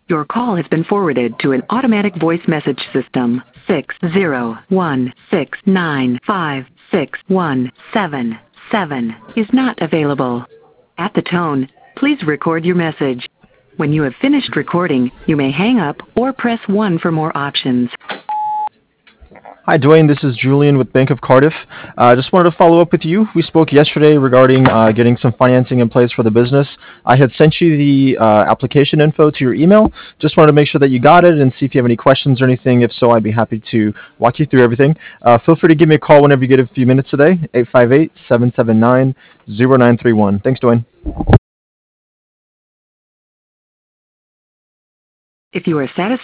Your call has been forwarded to an automatic voice message system. 601-695-6177 is not available. At the tone, please record your message. When you have finished recording, you may hang up or press 1 for more options. Hi, Dwayne. This is Julian with Bank of Cardiff. Just wanted to follow up with you. We spoke yesterday regarding getting some financing in place for the business. I had sent you the application info to your email. Just wanted to make sure that you got it and see if you have any questions or anything. If so, I'd be happy to walk you through everything. Feel free to give me a call whenever you get a few minutes today, 858-779-0931. Thanks, Dwayne. If you are satisfied